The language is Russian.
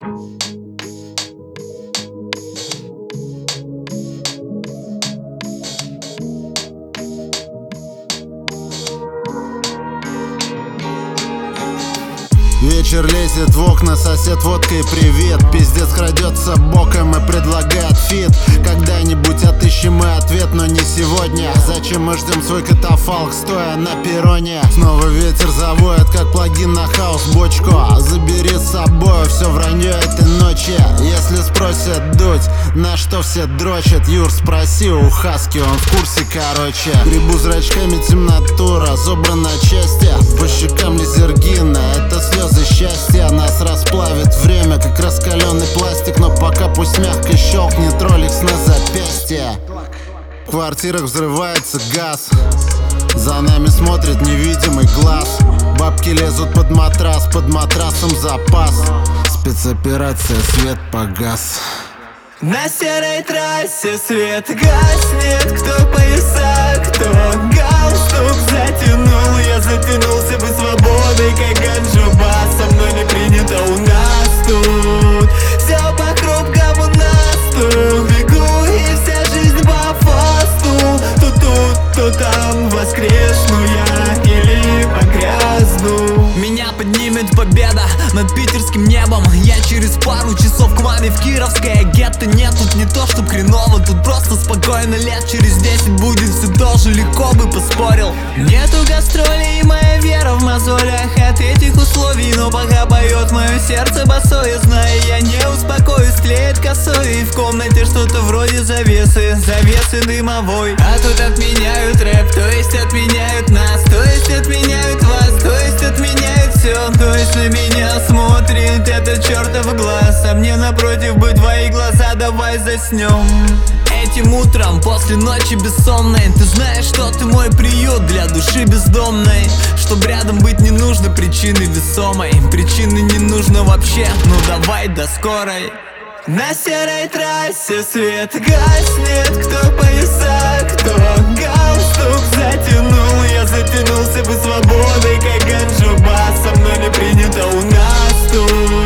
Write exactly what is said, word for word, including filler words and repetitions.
Вечер лезет в окна, сосед водкой привет. Пиздец крадется боком и предлагает фит. Когда-нибудь отыщем мы ответ, но не сегодня. Зачем мы ждем свой катафалк, стоя на перроне? Снова ветер завоет, как плагин на хаус-бочку. Забери с собой все вранье этой ночи. Если спросят дуть, на что все дрочат, Юр, спроси у Хаски, он в курсе, короче. Гребу зрачками темноту, разобран на части. По щекам лизергина, это слезы счастья. Нас расплавит время, как раскаленный пластик. Но пока пусть мягко щелкнет роликс на запястье. В квартирах взрывается газ, за нами смотрит невидимый глаз. Бабки лезут под матрас, под матрасом запас. Спецоперация, свет погас. На серой трассе свет гаснет. Кто пояса, кто галстук затянул. Я затянулся бы свободой, как ганджуба. Со мной не принято у нас тут. Все по хрупкому насту. Бегу и вся жизнь по фасту. То тут, то там воскресну я или погрязну. Меня поднимет победа над питерским небом. Я через пару часов к маме в Кировское гетто. Нет, тут не то, чтоб хреново, тут просто спокойно. Лет через десять будет все тоже легко, бы поспорил. Нету гастролей, и моя вера в мозолях от этих условий. Но пока поет мое сердце босое, зная, я не успокоюсь. Клеит косой, и в комнате что-то вроде завесы, завесы дымовой. А тут отменяют рэп, то есть отменяют нас, то есть отменяют вас, то есть отменяют все. То есть на меня смотрит этот чертов глаз, а мне напротив бы твои глаза, давай заснем. Этим утром, после ночи бессонной, ты знаешь, что ты мой приют для души бездомной. Чтоб рядом быть не нужно причины весомой. Причины не нужно вообще, ну давай до скорой. На серой трассе свет гаснет. Кто пояса, кто галстук затянул. Я затянулся бы свободой, как ганджуба. Со мной не принято у нас тут.